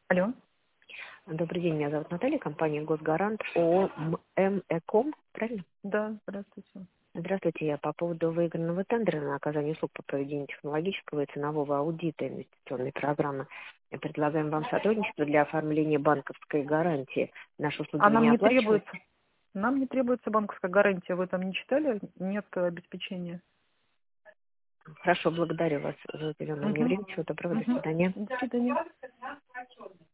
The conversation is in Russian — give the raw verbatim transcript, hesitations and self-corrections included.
Алло. Добрый день, меня зовут Наталья, компания «Госгарант», ООО «МЭКОМ», правильно? Да, здравствуйте. Здравствуйте, я по поводу выигранного тендера на оказание услуг по проведению технологического и ценового аудита инвестиционной программы. Мы предлагаем вам сотрудничество для оформления банковской гарантии. Наши услуги А вы не нам не оплачиваете? требуется, нам не требуется банковская гарантия. Вы там не читали? Нет обеспечения. Хорошо, благодарю вас за уделенное мне Угу. время. Всего доброго, до Угу. свидания. До свидания.